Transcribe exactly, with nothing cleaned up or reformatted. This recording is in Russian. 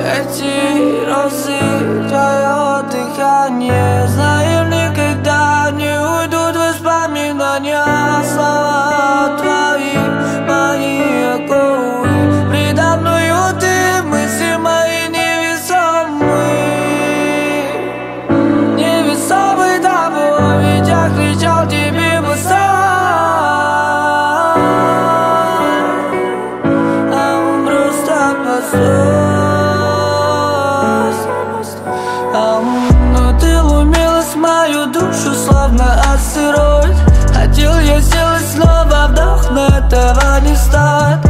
Эти розы, твое дыхание. Знаю, никогда не уйдут воспоминания. Слова твои, мои оковы. Предо мною ты, мысли мои невесомые. Невесомый тобой, ведь я кричал тебе босой. А он просто постой. Но ты ломилась мою душу, словно астероид. Хотел я сделать снова вдох, но этого не стоит.